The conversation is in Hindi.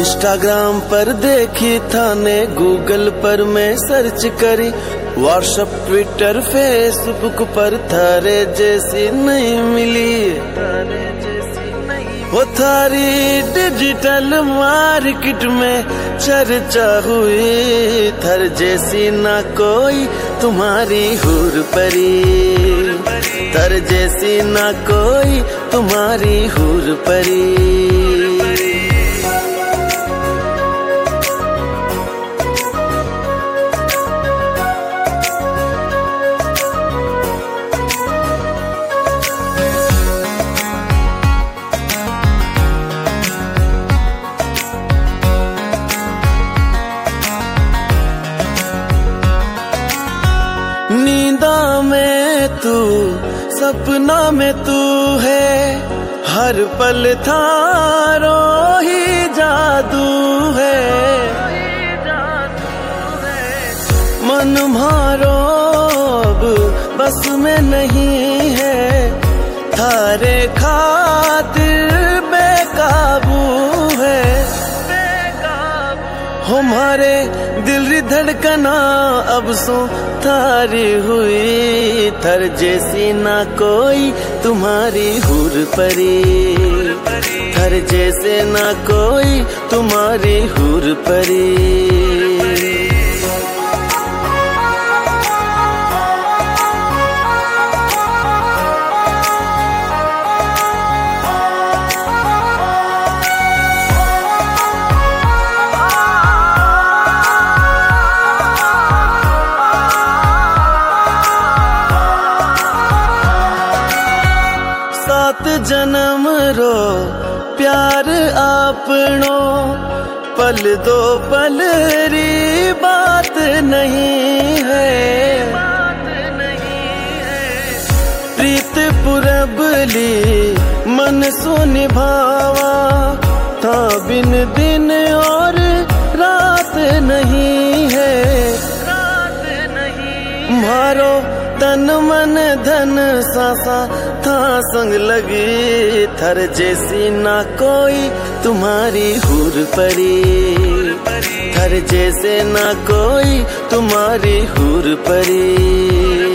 इंस्टाग्राम पर देखी थाने, गूगल पर मैं सर्च करी, व्हाट्सएप ट्विटर फेसबुक पर थारे जैसी नहीं मिली। वो थारी डिजिटल मार्केट में चर्चा हुई, थर जैसी ना कोई तुम्हारी हूर परी, थर जैसी ना कोई तुम्हारी हूर परी। नींदा में तू, सपना में तू है, हर पल थारो ही जादू है। मन मारो बस में नहीं है, थारे खातिर बेकाबू है। हमारे दिल री धड़कना अब सो थारी हुई, थर जैसी ना कोई तुम्हारी हूर परी, थर जैसे ना कोई तुम्हारी हूर परी। सात जन्म रो प्यार आपनो, पल दो पल री बात नहीं है। प्रीत पुरबली मन सो निभावा, था बिन दिन और रात नहीं है। मारो तन मन धन सासा था संग लगी, थर जैसी ना कोई तुम्हारी हूर परी, थर जैसे ना कोई तुम्हारी हूर परी।